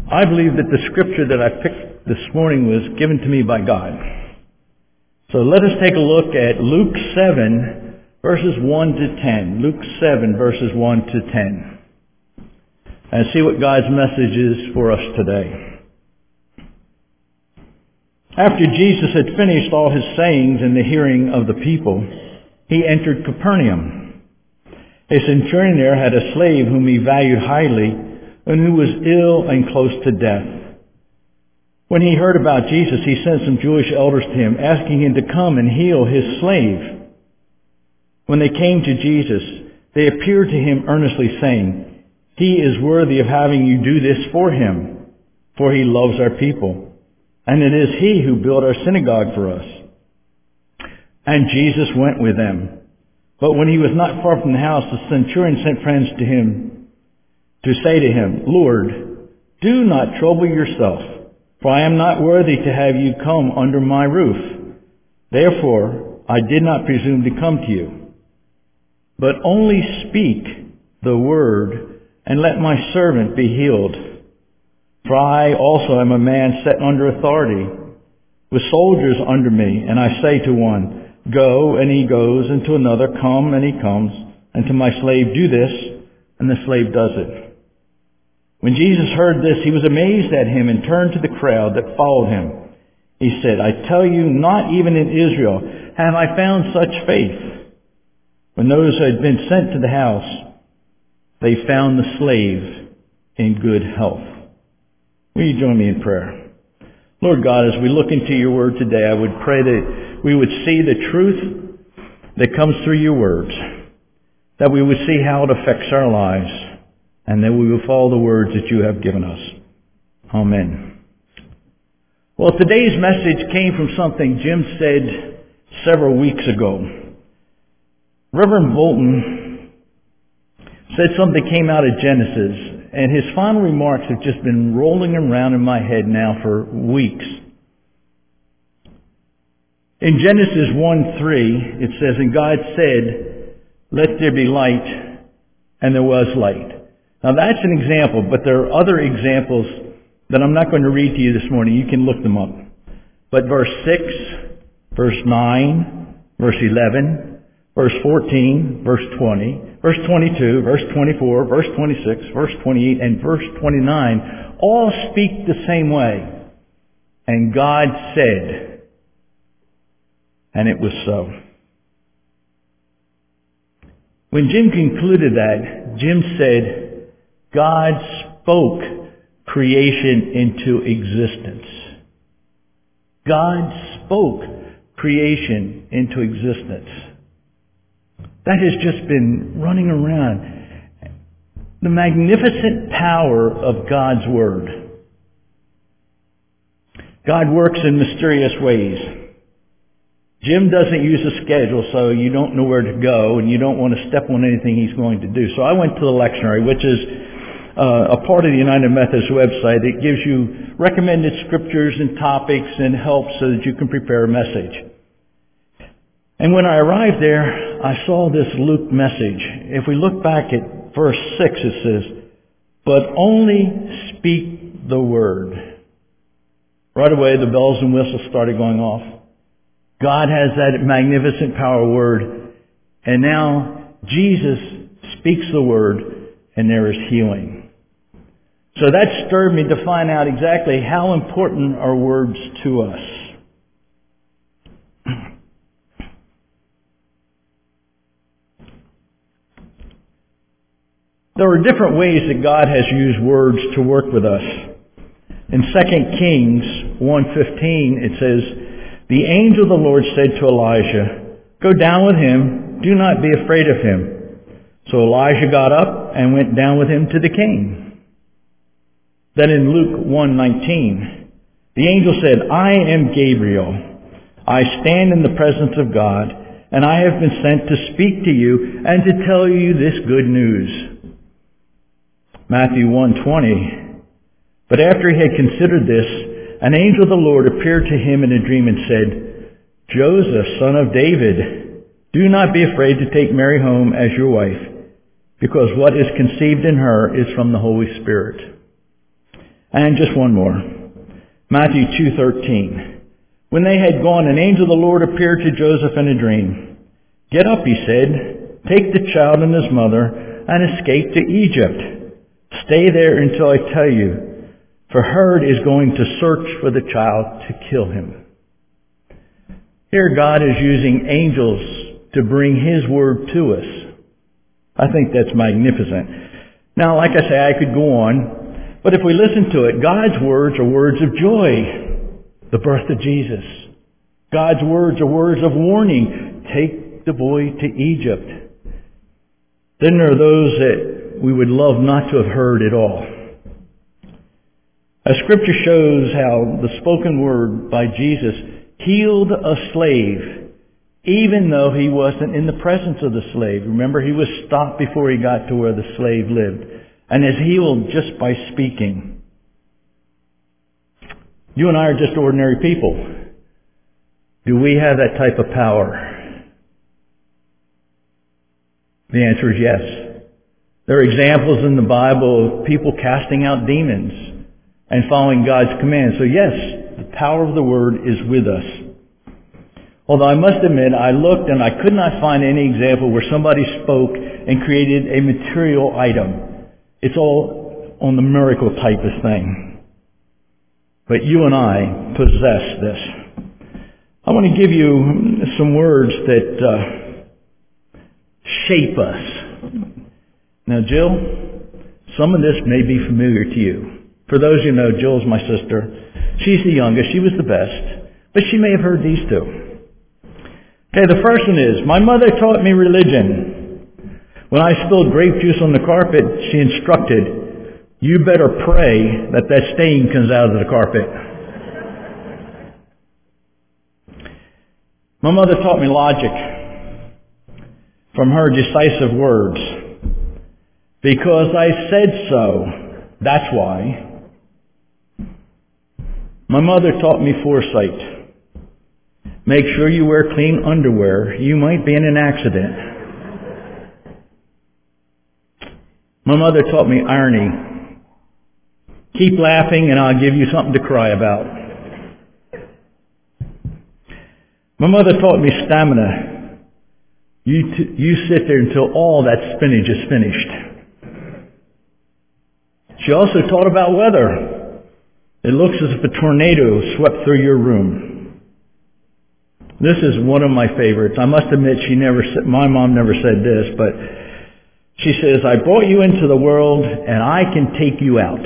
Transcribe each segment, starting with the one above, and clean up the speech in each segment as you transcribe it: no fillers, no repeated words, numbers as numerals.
I believe that the scripture that I picked this morning was given to me by God. So let us take a look at Luke 7, verses 1 to 10. Luke 7, verses 1 to 10. And see what God's message is for us today. After Jesus had finished all his sayings in the hearing of the people, he entered Capernaum. A centurion there had a slave whom he valued highly, and who was ill and close to death. When he heard about Jesus, he sent some Jewish elders to him, asking him to come and heal his slave. When they came to Jesus, they appealed to him earnestly, saying, "He is worthy of having you do this for him, for he loves our people, and it is he who built our synagogue for us." And Jesus went with them. But when he was not far from the house, the centurion sent friends to him to say to him, "Lord, do not trouble yourself, for I am not worthy to have you come under my roof. Therefore, I did not presume to come to you. But only speak the word, and let my servant be healed. For I also am a man set under authority, with soldiers under me, and I say to one, 'Go,' and he goes, and to another, 'Come,' and he comes, and to my slave, 'Do this,' and the slave does it." When Jesus heard this, he was amazed at him and turned to the crowd that followed him. He said, "I tell you, not even in Israel have I found such faith." When those who had been sent to the house, they found the slave in good health. Will you join me in prayer? Lord God, as we look into your word today, I would pray that we would see the truth that comes through your words, that we would see how it affects our lives, and that we will follow the words that you have given us. Amen. Well, today's message came from something Jim said several weeks ago. Reverend Bolton said something came out of Genesis, and his final remarks have just been rolling around in my head now for weeks. In Genesis 1:3, it says, "And God said, 'Let there be light,' and there was light." Now that's an example, but there are other examples that I'm not going to read to you this morning. You can look them up. But verse 6, verse 9, verse 11, verse 14, verse 20, verse 22, verse 24, verse 26, verse 28, and verse 29 all speak the same way. And God said, and it was so. When Jim concluded that, Jim said, God spoke creation into existence. God spoke creation into existence. That has just been running around. The magnificent power of God's Word. God works in mysterious ways. Jim doesn't use a schedule, so you don't know where to go, and you don't want to step on anything he's going to do. So I went to the lectionary, which is a part of the United Methodist website. It gives you recommended scriptures and topics and helps so that you can prepare a message. And when I arrived there, I saw this Luke message. If we look back at verse 6, it says, "But only speak the word." Right away, the bells and whistles started going off. God has that magnificent power word. And now Jesus speaks the word, and there is healing. So that stirred me to find out exactly how important are words to us. There are different ways that God has used words to work with us. In 2 Kings 1:15, it says, "The angel of the Lord said to Elijah, 'Go down with him, do not be afraid of him.' So Elijah got up and went down with him to the king." Then in Luke 1:19, the angel said, "I am Gabriel. I stand in the presence of God, and I have been sent to speak to you and to tell you this good news." Matthew 1:20, "But after he had considered this, an angel of the Lord appeared to him in a dream and said, 'Joseph, son of David, do not be afraid to take Mary home as your wife, because what is conceived in her is from the Holy Spirit.'" And just one more. Matthew 2:13. When they had gone, an angel of the Lord appeared to Joseph in a dream. "Get up," he said, "take the child and his mother and escape to Egypt. Stay there until I tell you, for Herod is going to search for the child to kill him." Here God is using angels to bring His word to us. I think that's magnificent. Now, like I say, I could go on, but if we listen to it, God's words are words of joy. The birth of Jesus. God's words are words of warning. Take the boy to Egypt. Then there are those that we would love not to have heard at all. As Scripture shows how the spoken word by Jesus healed a slave, even though he wasn't in the presence of the slave. Remember, he was stopped before he got to where the slave lived, and is healed just by speaking. You and I are just ordinary people. Do we have that type of power? The answer is yes. There are examples in the Bible of people casting out demons and following God's commands. So yes, the power of the Word is with us. Although I must admit, I looked and I could not find any example where somebody spoke and created a material item. It's all on the miracle type of thing. But you and I possess this. I want to give you some words that shape us. Now, Jill, some of this may be familiar to you. For those you know, Jill's my sister. She's the youngest. She was the best. But she may have heard these too. Okay, the first one is, my mother taught me religion. When I spilled grape juice on the carpet, she instructed, "You better pray that stain comes out of the carpet." My mother taught me logic from her decisive words. "Because I said so, that's why." My mother taught me foresight. "Make sure you wear clean underwear. You might be in an accident." My mother taught me irony. "Keep laughing and I'll give you something to cry about." My mother taught me stamina. You sit there until all that spinach is finished. She also taught about weather. It looks as if a tornado swept through your room. This is one of my favorites. I must admit, my mom never said this, but she says, "I brought you into the world and I can take you out."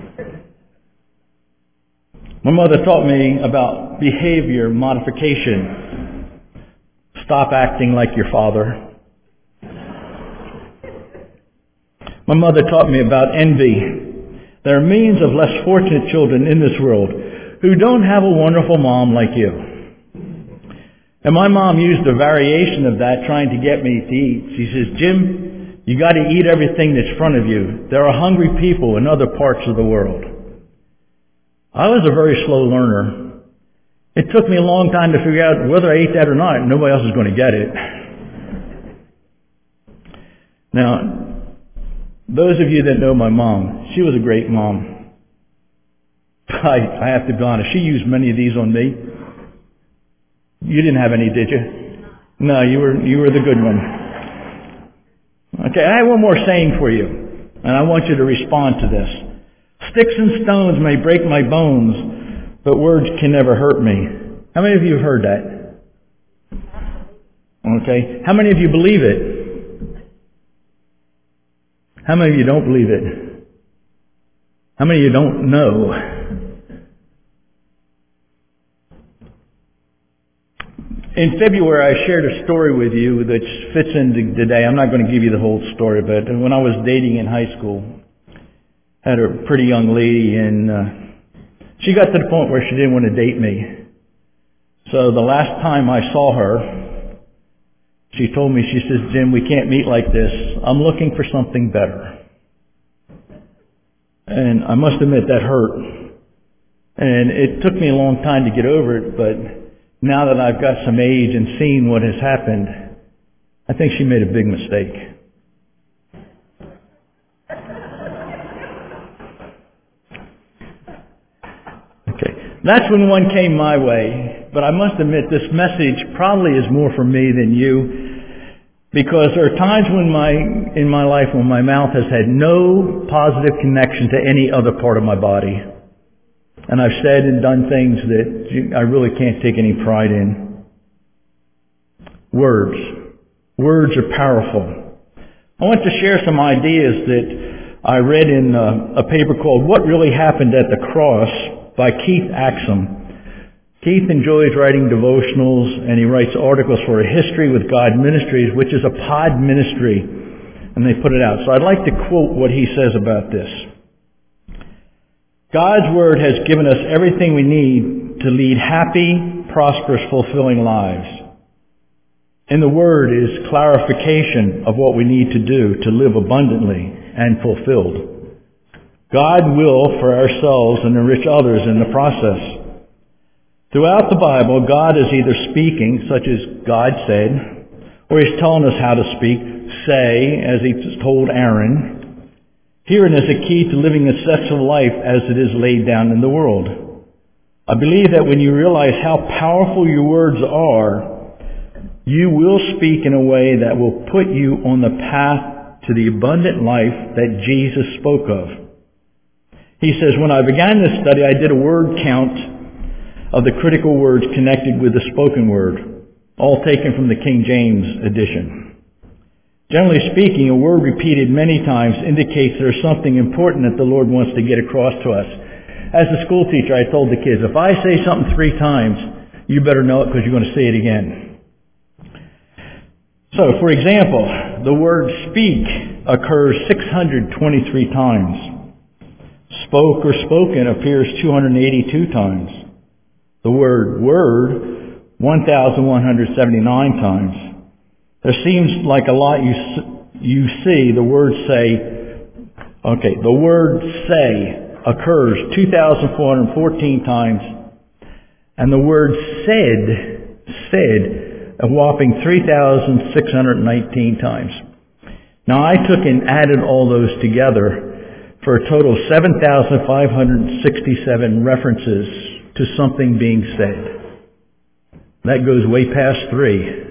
My mother taught me about behavior modification. Stop acting like your father. My mother taught me about envy. There are millions of less fortunate children in this world who don't have a wonderful mom like you. And my mom used a variation of that trying to get me to eat. She says, "Jim, you got to eat everything that's in front of you. There are hungry people in other parts of the world." I was a very slow learner. It took me a long time to figure out whether I ate that or not. Nobody else is going to get it. Now, those of you that know my mom, she was a great mom. I have to be honest, she used many of these on me. You didn't have any, did you? No, you were the good one. Okay, I have one more saying for you, and I want you to respond to this. "Sticks and stones may break my bones, but words can never hurt me." How many of you have heard that? Okay. How many of you believe it? How many of you don't believe it? How many of you don't know? In February, I shared a story with you that fits into today. I'm not going to give you the whole story, but when I was dating in high school, I had a pretty young lady, and she got to the point where she didn't want to date me. So the last time I saw her, she told me, she says, "Jim, we can't meet like this. I'm looking for something better." And I must admit that hurt. And it took me a long time to get over it, but now that I've got some age and seen what has happened, I think she made a big mistake. That's when one came my way. But I must admit, this message probably is more for me than you, because there are times in my life when my mouth has had no positive connection to any other part of my body. And I've said and done things that I really can't take any pride in. Words. Words are powerful. I want to share some ideas that I read in a paper called What Really Happened at the Cross by Keith Axum. Keith enjoys writing devotionals, and he writes articles for A History with God Ministries, which is a pod ministry, and they put it out. So I'd like to quote what he says about this. God's Word has given us everything we need to lead happy, prosperous, fulfilling lives. In the Word is clarification of what we need to do to live abundantly and fulfilled. God will for ourselves and enrich others in the process. Throughout the Bible, God is either speaking, such as God said, or He's telling us how to speak, say, as He told Aaron. Herein is a key to living a successful life as it is laid down in the world. I believe that when you realize how powerful your words are, you will speak in a way that will put you on the path to the abundant life that Jesus spoke of. He says, when I began this study, I did a word count of the critical words connected with the spoken word, all taken from the King James edition. Generally speaking, a word repeated many times indicates there's something important that the Lord wants to get across to us. As a school teacher, I told the kids, if I say something 3 times, you better know it because you're going to say it again. So, for example, the word speak occurs 623 times. Spoke or spoken appears 282 times. The word word 1,179 times. There seems like a lot you see the word say. Okay, the word say occurs 2,414 times, and the word said a whopping 3,619 times. Now I took and added all those together for a total of 7,567 references to something being said. That goes way past 3.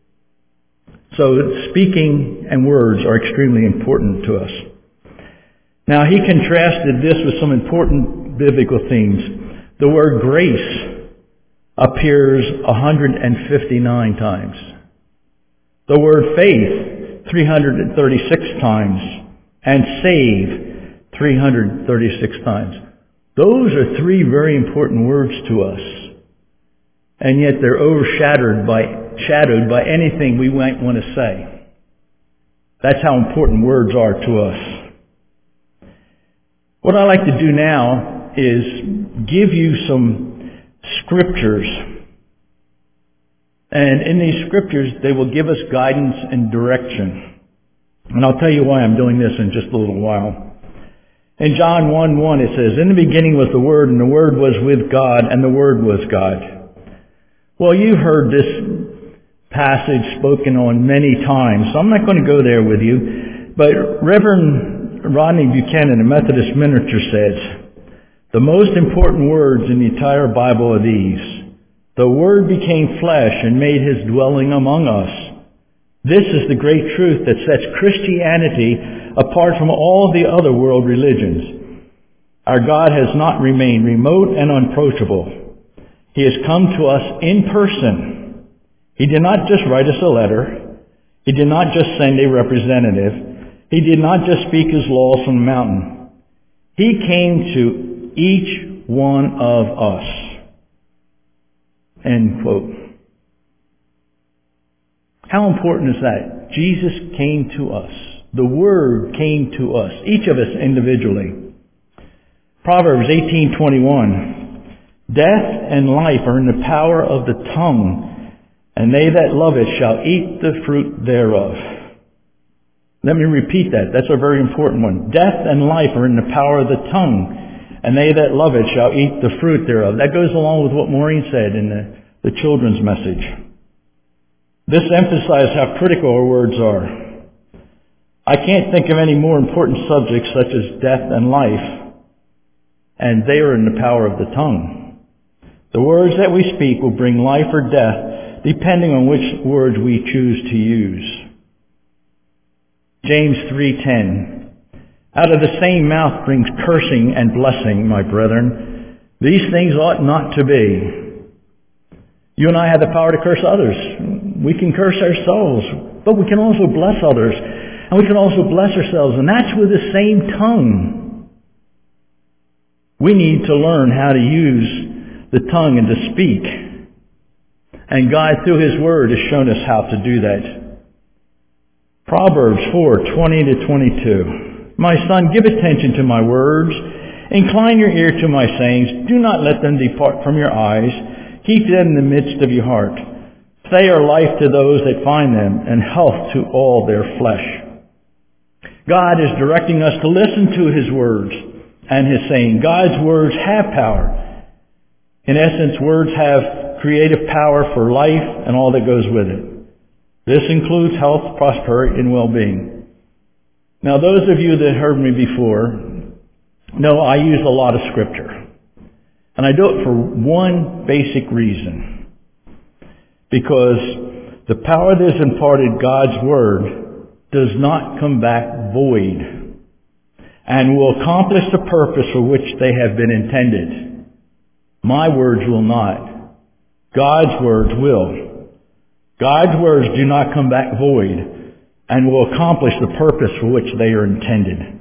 So speaking and words are extremely important to us. Now he contrasted this with some important biblical themes. The word grace appears 159 times. The word faith 336 times, and save 336 times. Those are 3 very important words to us, and yet they're overshadowed by anything we might want to say. That's how important words are to us. What I like to do now is give you some scriptures. And in these scriptures, they will give us guidance and direction. And I'll tell you why I'm doing this in just a little while. In John 1:1 it says, in the beginning was the Word, and the Word was with God, and the Word was God. Well, you've heard this passage spoken on many times, so I'm not going to go there with you. But Reverend Rodney Buchanan, a Methodist minister, says, the most important words in the entire Bible are these. The Word became flesh and made His dwelling among us. This is the great truth that sets Christianity apart from all the other world religions. Our God has not remained remote and unapproachable. He has come to us in person. He did not just write us a letter. He did not just send a representative. He did not just speak His laws from the mountain. He came to each one of us. End quote. How important is that? Jesus came to us. The Word came to us, each of us individually. Proverbs 18:21. Death and life are in the power of the tongue, and they that love it shall eat the fruit thereof. Let me repeat that. That's a very important one. Death and life are in the power of the tongue, and they that love it shall eat the fruit thereof. That goes along with what Maureen said in the children's message. This emphasizes how critical our words are. I can't think of any more important subjects such as death and life, and they are in the power of the tongue. The words that we speak will bring life or death, depending on which words we choose to use. James 3:10. Out of the same mouth brings cursing and blessing, my brethren. These things ought not to be. You and I have the power to curse others. We can curse ourselves, but we can also bless others. And we can also bless ourselves, and that's with the same tongue. We need to learn how to use the tongue and to speak. And God, through His Word, has shown us how to do that. Proverbs 4:20-22. My son, give attention to my words. Incline your ear to my sayings. Do not let them depart from your eyes. Keep them in the midst of your heart. They are life to those that find them, and health to all their flesh. God is directing us to listen to His words and His saying. God's words have power. In essence, words have creative power for life and all that goes with it. This includes health, prosperity, and well-being. Now, those of you that heard me before know I use a lot of Scripture. And I do it for one basic reason. Because the power that is imparted, God's Word, does not come back void and will accomplish the purpose for which they have been intended. My words will not. God's words will. God's words do not come back void and will accomplish the purpose for which they are intended.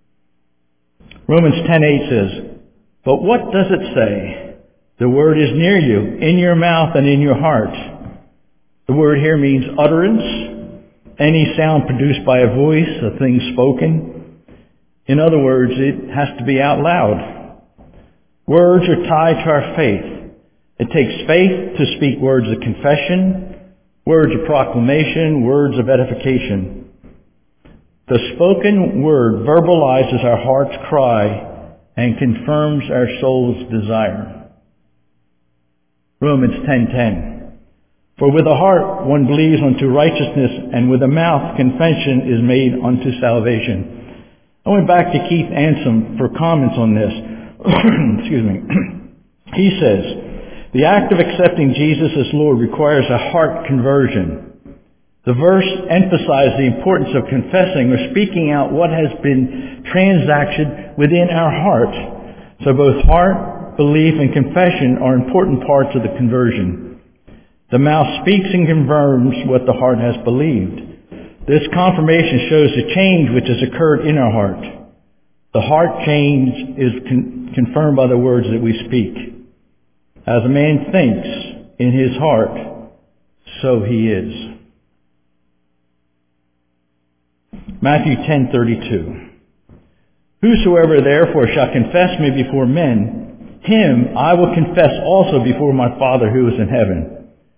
Romans 10:8 says, but what does it say? The word is near you, in your mouth and in your heart. The word here means utterance, any sound produced by a voice, a thing spoken. In other words, it has to be out loud. Words are tied to our faith. It takes faith to speak words of confession, words of proclamation, words of edification. The spoken word verbalizes our heart's cry and confirms our soul's desire. Romans 10:10. For with the heart one believes unto righteousness, and with the mouth confession is made unto salvation. I went back to Keith Ansom for comments on this. Excuse me. He says, the act of accepting Jesus as Lord requires a heart conversion. The verse emphasizes the importance of confessing or speaking out what has been transacted within our heart. So both heart, belief, and confession are important parts of the conversion. The mouth speaks and confirms what the heart has believed. This confirmation shows the change which has occurred in our heart. The heart change is confirmed by the words that we speak. As a man thinks in his heart, so he is. Matthew 10:32. Whosoever therefore shall confess me before men, him I will confess also before my Father who is in heaven.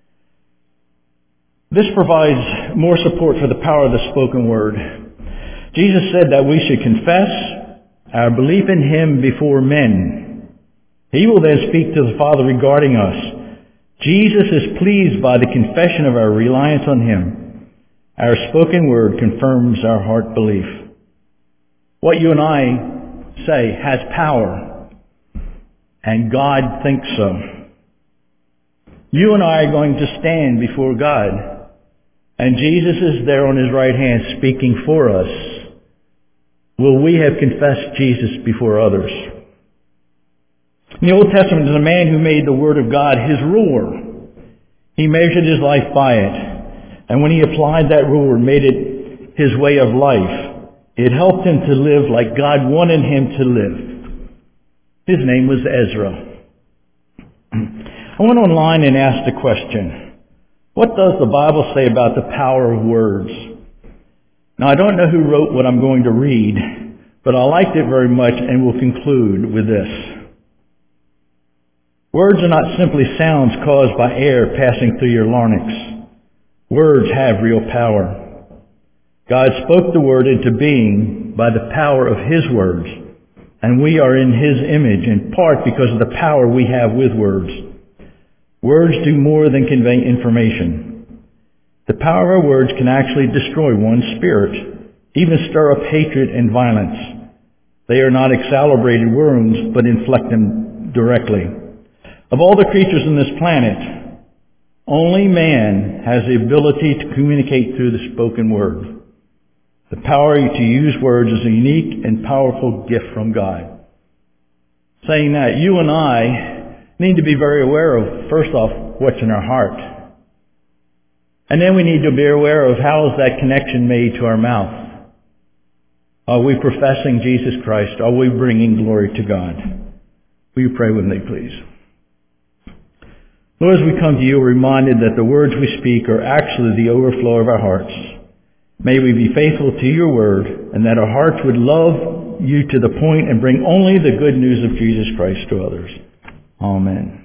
This provides more support for the power of the spoken word. Jesus said that we should confess our belief in Him before men. He will then speak to the Father regarding us. Jesus is pleased by the confession of our reliance on Him. Our spoken word confirms our heart belief. What you and I say has power, and God thinks so. You and I are going to stand before God, and Jesus is there on His right hand speaking for us. Will we have confessed Jesus before others? In the Old Testament, there's a man who made the Word of God his ruler. He measured his life by it. And when he applied that rule and made it his way of life, it helped him to live like God wanted him to live. His name was Ezra. I went online and asked a question. What does the Bible say about the power of words? Now, I don't know who wrote what I'm going to read, but I liked it very much and will conclude with this. Words are not simply sounds caused by air passing through your larynx. Words have real power. God spoke the Word into being by the power of His words, and we are in His image in part because of the power we have with words. Words do more than convey information. The power of words can actually destroy one's spirit, even stir up hatred and violence. They are not exaggerated wounds, but inflict them directly. Of all the creatures on this planet, only man has the ability to communicate through the spoken word. The power to use words is a unique and powerful gift from God. Saying that, you and I need to be very aware of, first off, what's in our heart. And then we need to be aware of how is that connection made to our mouth. Are we professing Jesus Christ? Are we bringing glory to God? Will you pray with me, please? Lord, as we come to you, we're reminded that the words we speak are actually the overflow of our hearts. May we be faithful to your word, and that our hearts would love you to the point and bring only the good news of Jesus Christ to others. Amen.